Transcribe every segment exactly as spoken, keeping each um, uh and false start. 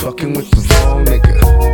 fucking with the wrong nigga.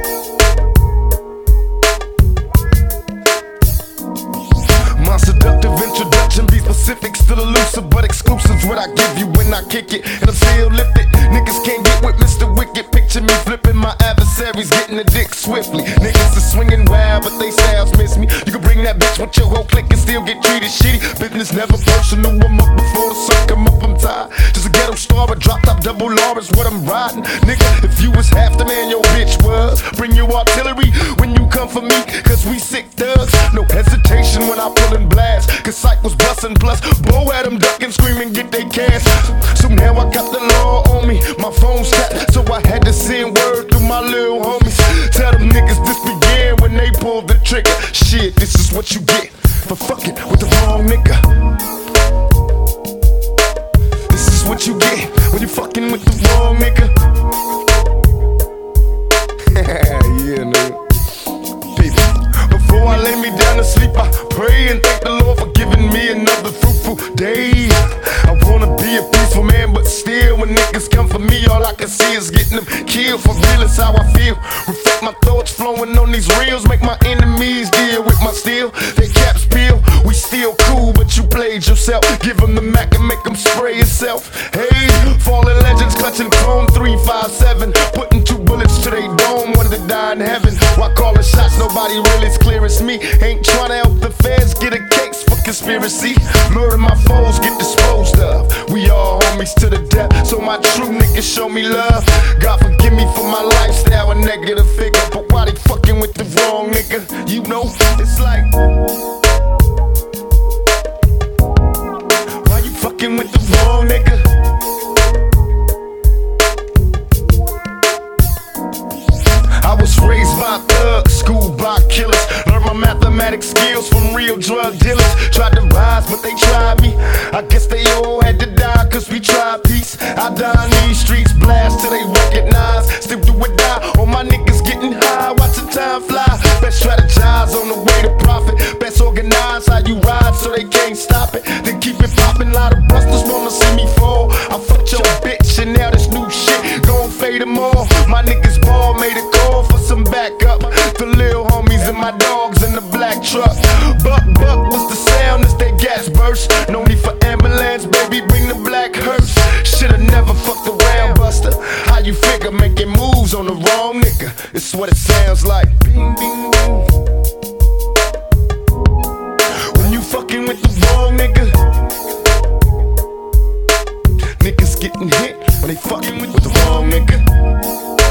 My seductive introduction, be specific, still elusive, but exclusive's what I give you when I kick it, and I'm still lifted. Niggas can't get with Mister Wicked. Picture me flipping my adversaries, getting the dick swiftly. Niggas are swinging wild, but they styles miss me. You can bring that bitch with your whole clique and still get treated shitty. Business never personal, I'm up before the sun come up, I'm tired. Just a ghetto star, but drop top double R is what I'm riding. Nigga, if you was half the man your bitch was, bring your artillery when you come for me, cause we sick thugs. No hesitation when I pull and blast, cause Psych was bustin', plus Bo had them ducking, screaming, get they cash. So now I got the law on me, my phone's tapped, so I had to send word through my little homies. Tell them niggas this began when they pulled the trigger. Shit, this is what you get for fucking with the wrong nigga. This is what you get when you fucking with the wrong nigga. Yeah, nigga. People, before I lay me down to sleep, I pray and thank the Lord for giving me another fruitful day. I wanna be a peaceful man, but still, when niggas come for me, all I can see is getting them killed. For real, it's how I feel. Reflect my thoughts flowing on these reels, make my enemies deal with my steel. They caps peel, we still cool, but you played yourself. Give them the Mac and make them spray yourself. Hey, fallen legends clutching chrome three five seven, putting two bullets to they dome, one to die in heaven. Why calling shots? Nobody really as clear as me. Ain't trying to help the feds get a case for conspiracy. Murder my foes, get disposed of. We all homies to the death, so my true niggas show me love. God forgive me for my lifestyle, a negative figure, but why they fucking with the wrong nigga? You know, it's like, why you fucking with the wrong nigga? I was raised by thugs, schooled by killers. Learned my mathematics skills from real drug dealers. Tried to rise, but they tried me. I guess they all had to die, cause we tried peace. I die in these streets, blast till they recognize. Still do or die, all my niggas getting high, watching time fly. Best strategize on the way to profit. Best organize how you ride so they can't stop it. Then keep it poppin', lot of busters wanna see me fall. I fucked your bitch and now this new shit gon' fade them all. My niggas ball, made a call for some backup. The lil homies and my dogs in the black truck. Buck, buck, what's the sound as they gas burst? No need for ambulance, baby, bring the black hearse. Shoulda never fucked around, buster. How you figure making moves on the wrong nigga? It's what it sounds like. Bing, bing, bing. When you fucking with the wrong nigga, niggas getting hit when they fucking with the wrong nigga.